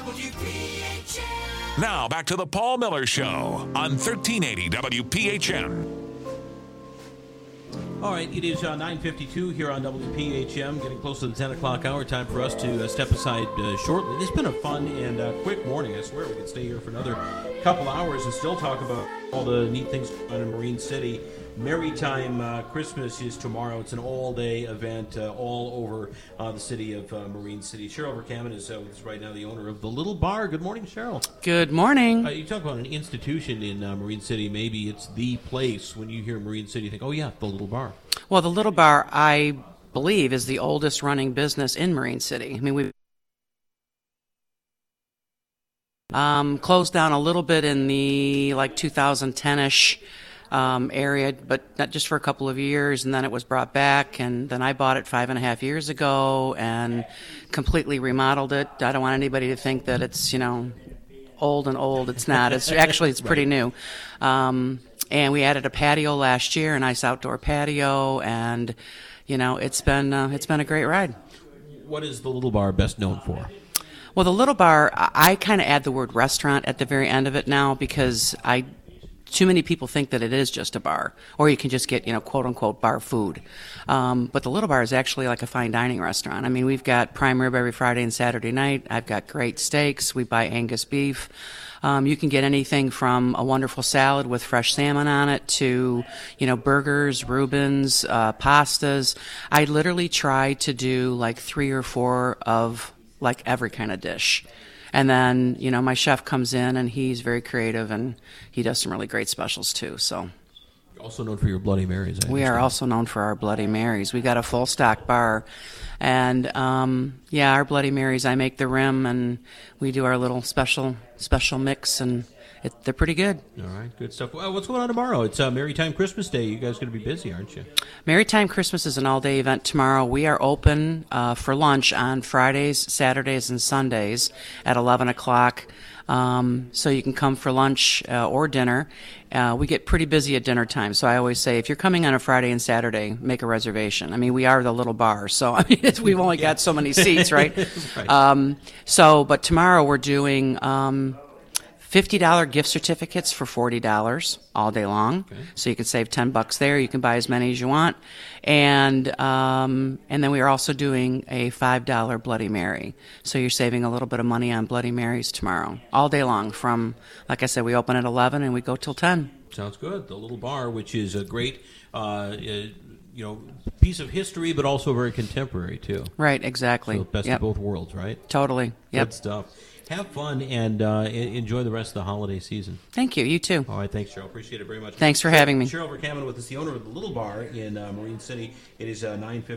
WPHM. Now back to the Paul Miller Show on 1380 WPHM. All right, it is 9:52 here on WPHM, getting close to the 10 o'clock hour. Time for us to step aside shortly. It's been a fun and quick morning. I swear we could stay here for another couple hours and still talk about all the neat things going on in Marine City. Maritime Christmas is tomorrow. It's an all-day event all over the city of Marine City. Cheryl Verkaman is with us right now, the owner of the Little Bar. Good morning, Cheryl. Good morning. You talk about an institution in Marine City. Maybe it's the place. When you hear Marine City, you think, oh, yeah, the Little Bar. Well, the Little Bar, I believe, is the oldest running business in Marine City. I mean, we closed down a little bit in the 2010-ish area, but not just for a couple of years, and then it was brought back, and then I bought it 5.5 years ago and completely remodeled it. I don't want anybody to think that it's, old and old. It's not. It's actually, it's pretty new. And we added a patio last year, a nice outdoor patio, and, it's been a great ride. What is the Little Bar best known for? Well, the Little Bar, I kind of add the word restaurant at the very end of it now because too many people think that it is just a bar, or you can just get, quote-unquote bar food. But the Little Bar is actually like a fine dining restaurant. I mean, we've got prime rib every Friday and Saturday night. I've got great steaks. We buy Angus beef. You can get anything from a wonderful salad with fresh salmon on it to, burgers, Reubens, pastas. I literally try to do 3 or 4 of every kind of dish. And then, my chef comes in and he's very creative and he does some really great specials too. So, you're also known for your Bloody Marys. We are also known for our Bloody Marys. We got a full stock bar, and our Bloody Marys. I make the rim, and we do our little special mix, and they're pretty good. All right, good stuff. Well, what's going on tomorrow? It's Maritime Christmas Day. You guys going to be busy, aren't you? Maritime Christmas is an all-day event tomorrow. We are open for lunch on Fridays, Saturdays, and Sundays at 11 o'clock. So you can come for lunch or dinner. We get pretty busy at dinner time, so I always say if you're coming on a Friday and Saturday, make a reservation. I mean, we are the Little Bar, so we've only got so many seats, right? Right. But tomorrow we're doing $50 gift certificates for $40 all day long. Okay. So you can save $10 there. You can buy as many as you want. And then we are also doing a $5 Bloody Mary. So you're saving a little bit of money on Bloody Marys tomorrow, all day long. From, like I said, we open at 11 and we go till 10. Sounds good. The Little Bar, which is a great piece of history, but also very contemporary too. Right, exactly. So best of both worlds, right? Totally. Yep. Good stuff. Have fun and enjoy the rest of the holiday season. Thank you. You too. All right. Thanks, Cheryl. Appreciate it very much. Thanks for having me. Cheryl Verkaman with us, the owner of the Little Bar in Marine City. It is 9:50.